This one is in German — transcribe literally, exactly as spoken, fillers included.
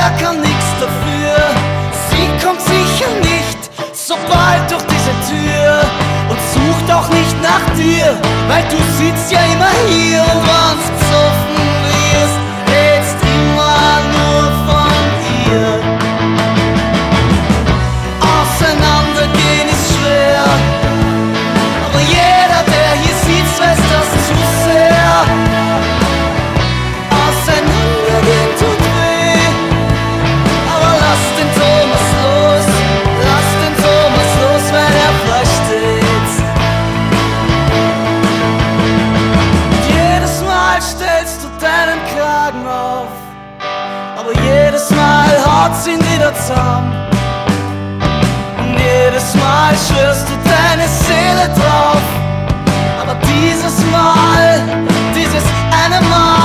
er kann nix dafür. Sie kommt sicher nicht so bald durch diese Tür und sucht auch nicht nach dir, weil du sitzt ja immer hier und wann's besoffen wirst, redst immer nur von ihr. Auseinandergehen ist schwer, aber jeder, der hier sitzt, weiß das zu sehr. Auseinandergehen tut weh, aber lass den Thomas los, lass den Thomas los, weil er versteht's. Und jedes Mal stellst du deinen Kragen auf, aber jedes Mal haut's ihn wieder zusammen. Und jedes Mal schwörst du deine Seele drauf, aber dieses Mal, dieses eine Mal